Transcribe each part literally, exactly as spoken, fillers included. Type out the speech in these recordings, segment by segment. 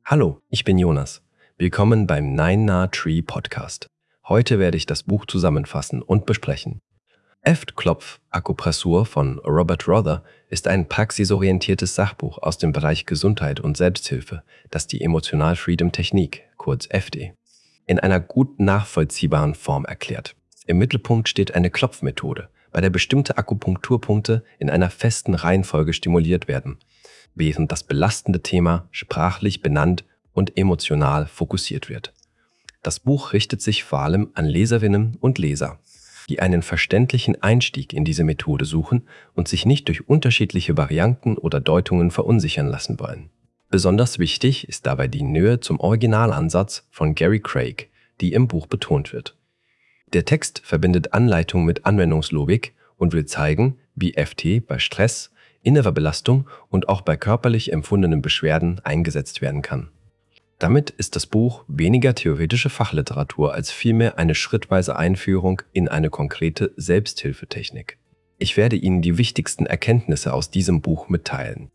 Hallo, ich bin Jonas. Willkommen beim Nine Na Tree Podcast. Heute werde ich das Buch zusammenfassen und besprechen. Eft-Klopf-Akupressur von Robert Rother ist ein praxisorientiertes Sachbuch aus dem Bereich Gesundheit und Selbsthilfe, das die Emotional Freedom Technik, kurz F D, in einer gut nachvollziehbaren Form erklärt. Im Mittelpunkt steht eine Klopfmethode, bei der bestimmte Akupunkturpunkte in einer festen Reihenfolge stimuliert werden, während das belastende Thema sprachlich benannt und emotional fokussiert wird. Das Buch richtet sich vor allem an Leserinnen und Leser, die einen verständlichen Einstieg in diese Methode suchen und sich nicht durch unterschiedliche Varianten oder Deutungen verunsichern lassen wollen. Besonders wichtig ist dabei die Nähe zum Originalansatz von Gary Craig, die im Buch betont wird. Der Text verbindet Anleitung mit Anwendungslogik und will zeigen, wie F T bei Stress, innerer Belastung und auch bei körperlich empfundenen Beschwerden eingesetzt werden kann. Damit ist das Buch weniger theoretische Fachliteratur als vielmehr eine schrittweise Einführung in eine konkrete Selbsthilfetechnik. Ich werde Ihnen die wichtigsten Erkenntnisse aus diesem Buch mitteilen.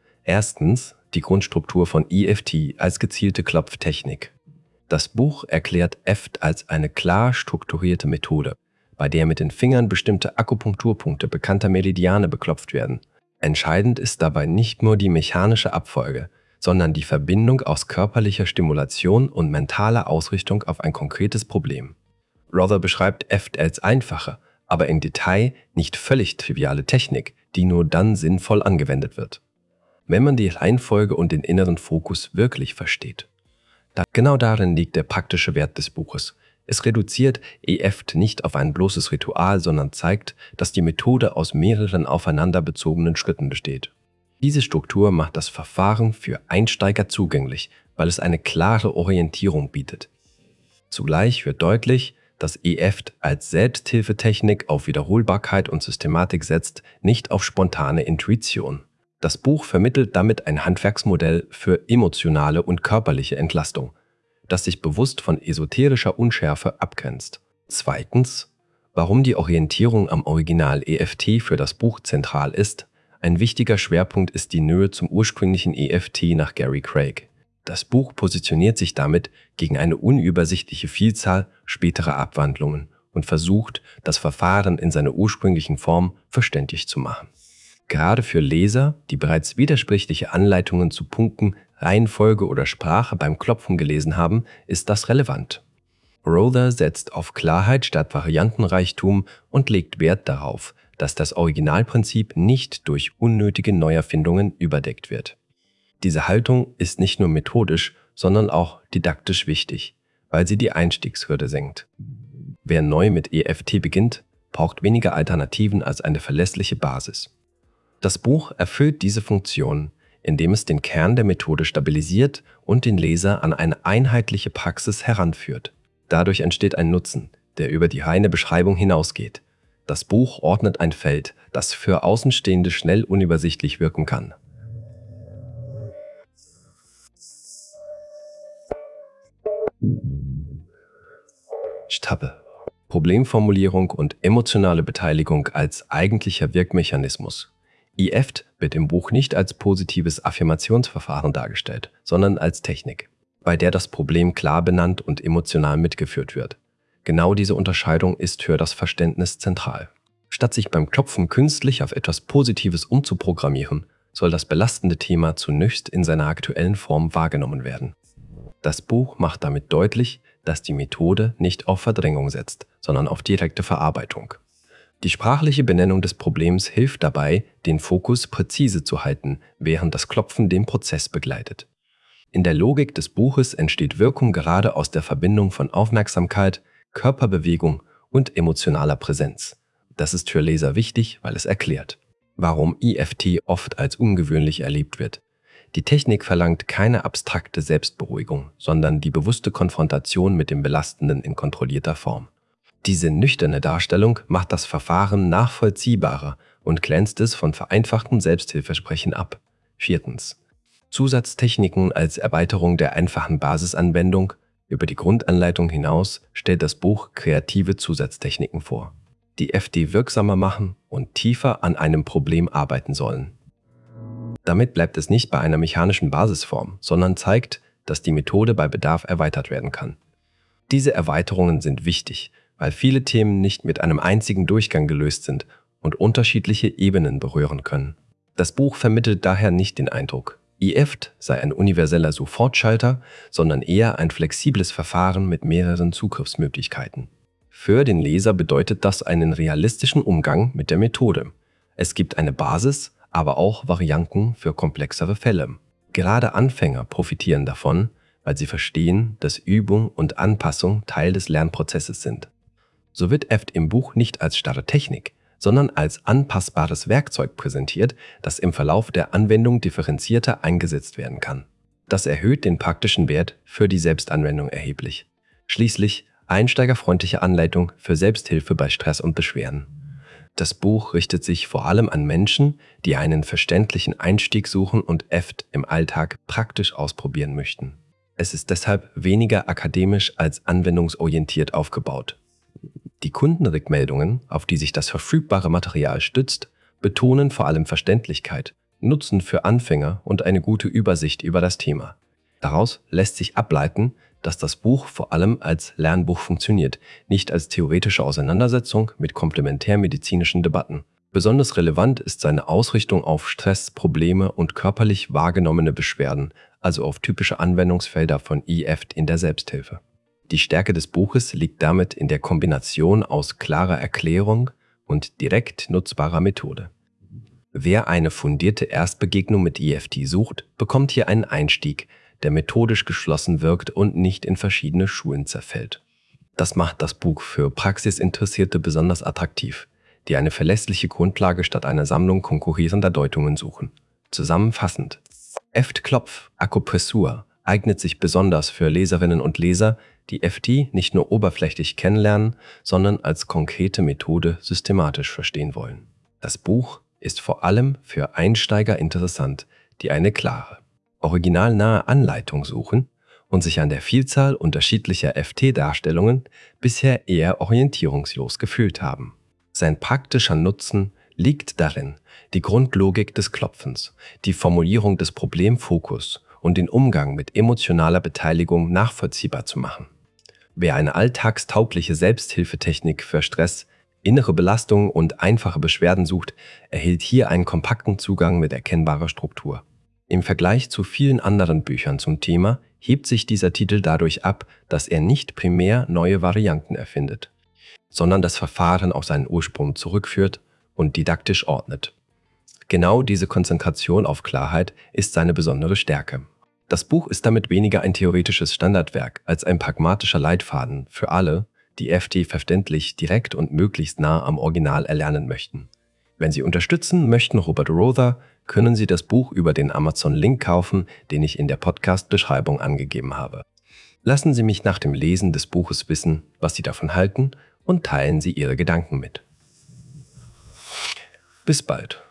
Erstens die Grundstruktur von E F T als gezielte Klopftechnik. Das Buch erklärt F T als eine klar strukturierte Methode, bei der mit den Fingern bestimmte Akupunkturpunkte bekannter Meridiane beklopft werden. Entscheidend ist dabei nicht nur die mechanische Abfolge, sondern die Verbindung aus körperlicher Stimulation und mentaler Ausrichtung auf ein konkretes Problem. Rother beschreibt F T als einfache, aber im Detail nicht völlig triviale Technik, die nur dann sinnvoll angewendet wird, wenn man die Reihenfolge und den inneren Fokus wirklich versteht. Da genau darin liegt der praktische Wert des Buches. Es reduziert E F T nicht auf ein bloßes Ritual, sondern zeigt, dass die Methode aus mehreren aufeinander bezogenen Schritten besteht. Diese Struktur macht das Verfahren für Einsteiger zugänglich, weil es eine klare Orientierung bietet. Zugleich wird deutlich, dass E F T als Selbsthilfetechnik auf Wiederholbarkeit und Systematik setzt, nicht auf spontane Intuition. Das Buch vermittelt damit ein Handwerksmodell für emotionale und körperliche Entlastung, das sich bewusst von esoterischer Unschärfe abgrenzt. Zweitens, warum die Orientierung am Original E F T für das Buch zentral ist. Ein wichtiger Schwerpunkt ist die Nähe zum ursprünglichen E F T nach Gary Craig. Das Buch positioniert sich damit gegen eine unübersichtliche Vielzahl späterer Abwandlungen und versucht, das Verfahren in seiner ursprünglichen Form verständlich zu machen. Gerade für Leser, die bereits widersprüchliche Anleitungen zu Punkten, Reihenfolge oder Sprache beim Klopfen gelesen haben, ist das relevant. Rother setzt auf Klarheit statt Variantenreichtum und legt Wert darauf, dass das Originalprinzip nicht durch unnötige Neuerfindungen überdeckt wird. Diese Haltung ist nicht nur methodisch, sondern auch didaktisch wichtig, weil sie die Einstiegshürde senkt. Wer neu mit E F T beginnt, braucht weniger Alternativen als eine verlässliche Basis. Das Buch erfüllt diese Funktion, indem es den Kern der Methode stabilisiert und den Leser an eine einheitliche Praxis heranführt. Dadurch entsteht ein Nutzen, der über die reine Beschreibung hinausgeht. Das Buch ordnet ein Feld, das für Außenstehende schnell unübersichtlich wirken kann. Stappe. Problemformulierung und emotionale Beteiligung als eigentlicher Wirkmechanismus. E F T wird im Buch nicht als positives Affirmationsverfahren dargestellt, sondern als Technik, bei der das Problem klar benannt und emotional mitgeführt wird. Genau diese Unterscheidung ist für das Verständnis zentral. Statt sich beim Klopfen künstlich auf etwas Positives umzuprogrammieren, soll das belastende Thema zunächst in seiner aktuellen Form wahrgenommen werden. Das Buch macht damit deutlich, dass die Methode nicht auf Verdrängung setzt, sondern auf direkte Verarbeitung. Die sprachliche Benennung des Problems hilft dabei, den Fokus präzise zu halten, während das Klopfen den Prozess begleitet. In der Logik des Buches entsteht Wirkung gerade aus der Verbindung von Aufmerksamkeit, Körperbewegung und emotionaler Präsenz. Das ist für Leser wichtig, weil es erklärt, warum E F T oft als ungewöhnlich erlebt wird. Die Technik verlangt keine abstrakte Selbstberuhigung, sondern die bewusste Konfrontation mit dem Belastenden in kontrollierter Form. Diese nüchterne Darstellung macht das Verfahren nachvollziehbarer und glänzt es von vereinfachten Selbsthilfesprechen ab. Viertens. Zusatztechniken als Erweiterung der einfachen Basisanwendung. Über die Grundanleitung hinaus stellt das Buch kreative Zusatztechniken vor, die F D wirksamer machen und tiefer an einem Problem arbeiten sollen. Damit bleibt es nicht bei einer mechanischen Basisform, sondern zeigt, dass die Methode bei Bedarf erweitert werden kann. Diese Erweiterungen sind wichtig, weil viele Themen nicht mit einem einzigen Durchgang gelöst sind und unterschiedliche Ebenen berühren können. Das Buch vermittelt daher nicht den Eindruck, I F T sei ein universeller Sofortschalter, sondern eher ein flexibles Verfahren mit mehreren Zugriffsmöglichkeiten. Für den Leser bedeutet das einen realistischen Umgang mit der Methode. Es gibt eine Basis, aber auch Varianten für komplexere Fälle. Gerade Anfänger profitieren davon, weil sie verstehen, dass Übung und Anpassung Teil des Lernprozesses sind. So wird F T im Buch nicht als starre Technik, sondern als anpassbares Werkzeug präsentiert, das im Verlauf der Anwendung differenzierter eingesetzt werden kann. Das erhöht den praktischen Wert für die Selbstanwendung erheblich. Schließlich einsteigerfreundliche Anleitung für Selbsthilfe bei Stress und Beschwerden. Das Buch richtet sich vor allem an Menschen, die einen verständlichen Einstieg suchen und F T im Alltag praktisch ausprobieren möchten. Es ist deshalb weniger akademisch als anwendungsorientiert aufgebaut. Die Kundenrückmeldungen, auf die sich das verfügbare Material stützt, betonen vor allem Verständlichkeit, Nutzen für Anfänger und eine gute Übersicht über das Thema. Daraus lässt sich ableiten, dass das Buch vor allem als Lernbuch funktioniert, nicht als theoretische Auseinandersetzung mit komplementärmedizinischen Debatten. Besonders relevant ist seine Ausrichtung auf Stress, Probleme und körperlich wahrgenommene Beschwerden, also auf typische Anwendungsfelder von I F T in der Selbsthilfe. Die Stärke des Buches liegt damit in der Kombination aus klarer Erklärung und direkt nutzbarer Methode. Wer eine fundierte Erstbegegnung mit I F T sucht, bekommt hier einen Einstieg, der methodisch geschlossen wirkt und nicht in verschiedene Schulen zerfällt. Das macht das Buch für Praxisinteressierte besonders attraktiv, die eine verlässliche Grundlage statt einer Sammlung konkurrierender Deutungen suchen. Zusammenfassend: F T-Klopf Akupressur eignet sich besonders für Leserinnen und Leser, die F T nicht nur oberflächlich kennenlernen, sondern als konkrete Methode systematisch verstehen wollen. Das Buch ist vor allem für Einsteiger interessant, die eine klare, originalnahe Anleitung suchen und sich an der Vielzahl unterschiedlicher F T-Darstellungen bisher eher orientierungslos gefühlt haben. Sein praktischer Nutzen liegt darin, die Grundlogik des Klopfens, die Formulierung des Problemfokus und den Umgang mit emotionaler Beteiligung nachvollziehbar zu machen. Wer eine alltagstaugliche Selbsthilfetechnik für Stress, innere Belastungen und einfache Beschwerden sucht, erhält hier einen kompakten Zugang mit erkennbarer Struktur. Im Vergleich zu vielen anderen Büchern zum Thema hebt sich dieser Titel dadurch ab, dass er nicht primär neue Varianten erfindet, sondern das Verfahren auf seinen Ursprung zurückführt und didaktisch ordnet. Genau diese Konzentration auf Klarheit ist seine besondere Stärke. Das Buch ist damit weniger ein theoretisches Standardwerk als ein pragmatischer Leitfaden für alle, die F T verständlich, direkt und möglichst nah am Original erlernen möchten. Wenn Sie unterstützen möchten Robert Rother, können Sie das Buch über den Amazon-Link kaufen, den ich in der Podcast-Beschreibung angegeben habe. Lassen Sie mich nach dem Lesen des Buches wissen, was Sie davon halten, und teilen Sie Ihre Gedanken mit. Bis bald.